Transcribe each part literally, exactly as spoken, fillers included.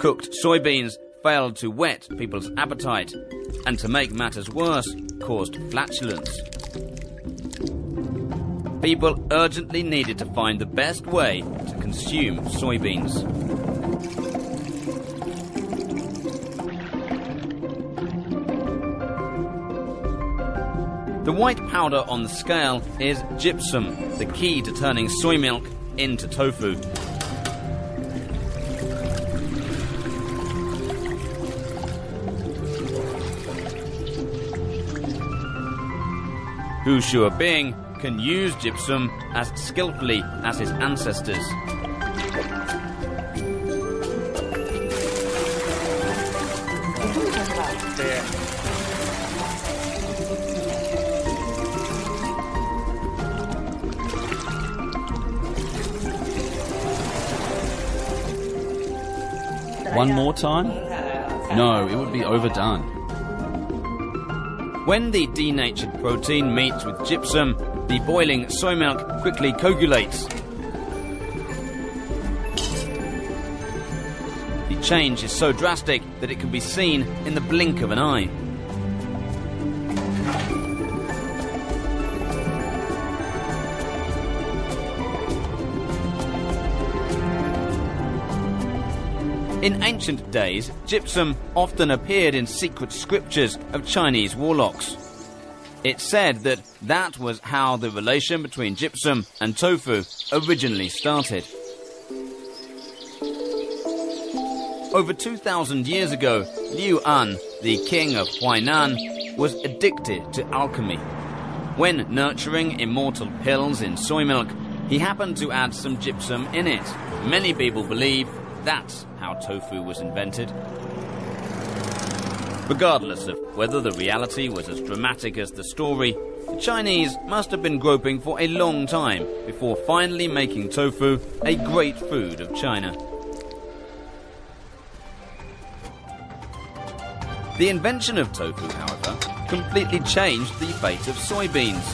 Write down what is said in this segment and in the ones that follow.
Cooked soybeans failed to whet people's appetite, and to make matters worse, caused flatulence. People urgently needed to find the best way to consume soybeans. The white powder on the scale is gypsum, the key to turning soy milk into tofu. Hu Xiaobing can use gypsum as skillfully as his ancestors. One more time? No, it would be overdone. When the denatured protein meets with gypsum, the boiling soy milk quickly coagulates. The change is so drastic that it can be seen in the blink of an eye. In ancient days, gypsum often appeared in secret scriptures of Chinese warlocks. It's said that that was how the relation between gypsum and tofu originally started. Over two thousand years ago, Liu An, the king of Huainan, was addicted to alchemy. When nurturing immortal pills in soy milk, he happened to add some gypsum in it. Many people believe that's how tofu was invented. Regardless of whether the reality was as dramatic as the story, the Chinese must have been groping for a long time before finally making tofu a great food of China. The invention of tofu, however, completely changed the fate of soybeans.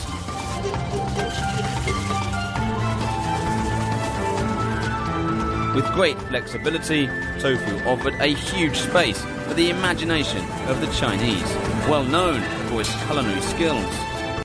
With great flexibility, tofu offered a huge space for the imagination of the Chinese, well known for its culinary skills.